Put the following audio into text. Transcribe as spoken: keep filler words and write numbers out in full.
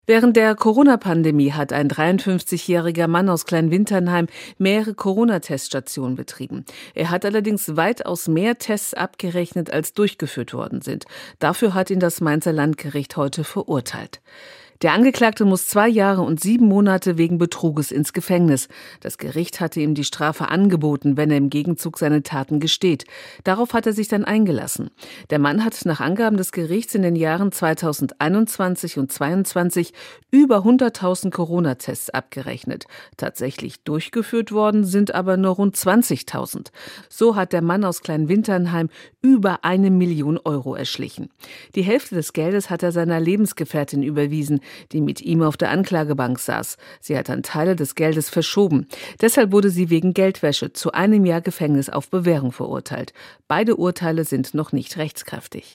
Während der Corona-Pandemie hat ein dreiundfünfzigjähriger Mann aus Kleinwinternheim mehrere Corona-Teststationen betrieben. Er hat allerdings weitaus mehr Tests abgerechnet, als durchgeführt worden sind. Dafür hat ihn das Mainzer Landgericht heute verurteilt. Der Angeklagte muss zwei Jahre und sieben Monate wegen Betruges ins Gefängnis. Das Gericht hatte ihm die Strafe angeboten, wenn er im Gegenzug seine Taten gesteht. Darauf hat er sich dann eingelassen. Der Mann hat nach Angaben des Gerichts in den Jahren zweitausendeinundzwanzig und zweitausendzweiundzwanzig über hunderttausend Corona-Tests abgerechnet. Tatsächlich durchgeführt worden sind aber nur rund zwanzigtausend. So hat der Mann aus Kleinwinternheim über eine Million Euro erschlichen. Die Hälfte des Geldes hat er seiner Lebensgefährtin überwiesen, die mit ihm auf der Anklagebank saß. Sie hat dann Teile des Geldes verschoben. Deshalb wurde sie wegen Geldwäsche zu einem Jahr Gefängnis auf Bewährung verurteilt. Beide Urteile sind noch nicht rechtskräftig.